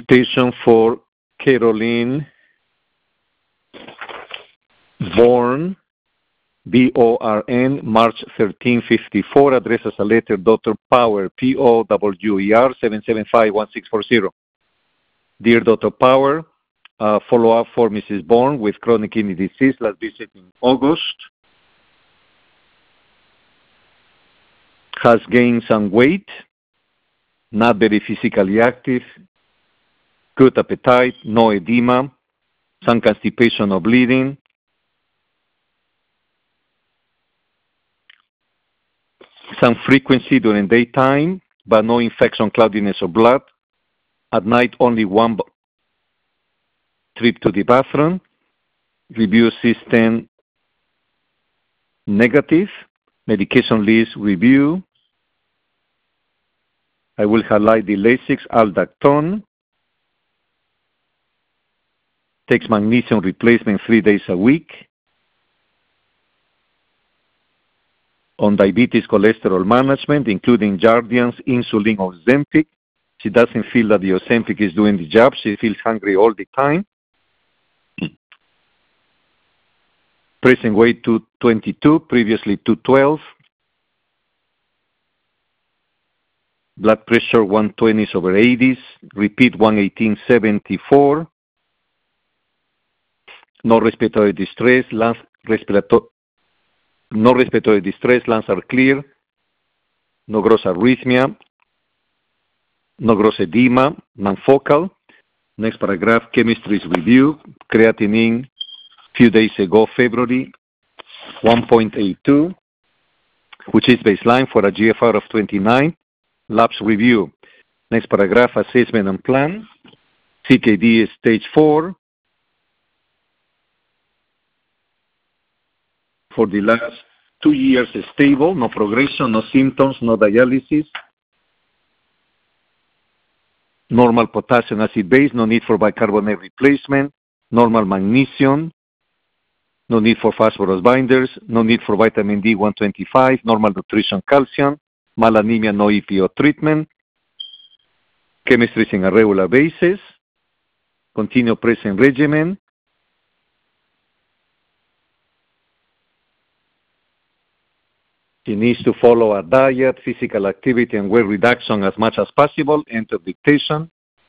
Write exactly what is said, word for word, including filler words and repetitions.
Dictation for Caroline Born, B O R N, March thirteenth, fifty-four, address as a letter, Doctor Power, P O W E R, seven seven five one six four zero. Dear Doctor Power, uh, follow-up for Missus Bourne with chronic kidney disease, last visit in August. Has gained some weight, not very physically active, good appetite, no edema, some constipation or bleeding. Some frequency during daytime, but no infection, cloudiness, or blood. At night, only one trip to the bathroom. Review system negative. Medication list review. I will highlight the Lasix Aldactone. Takes magnesium replacement three days a week. On diabetes, cholesterol management, including Jardiance, insulin, or Ozempic. She doesn't feel that the Ozempic is doing the job. She feels hungry all the time. Present weight two twenty-two, previously two twelve. Blood pressure one twenties over eighties. Repeat one eighteen seventy-four. No respiratory distress. Lungs respiratory. No respiratory distress, lungs are clear, no gross arrhythmia, no gross edema, non-focal. Next paragraph, chemistry's review, creatinine, few days ago, February, one point eight two, which is baseline for a G F R of twenty-nine. Labs review. Next paragraph, assessment and plan. C K D is stage four. For the last two years, stable, no progression, no symptoms, no dialysis. Normal potassium acid base, no need for bicarbonate replacement. Normal magnesium, no need for phosphorus binders, no need for vitamin D one twenty-five, normal nutrition calcium, malanemia, no E P O treatment. Chemistry is in a regular basis. Continue present regimen. She needs to follow a diet, physical activity, and weight reduction as much as possible. Enter dictation.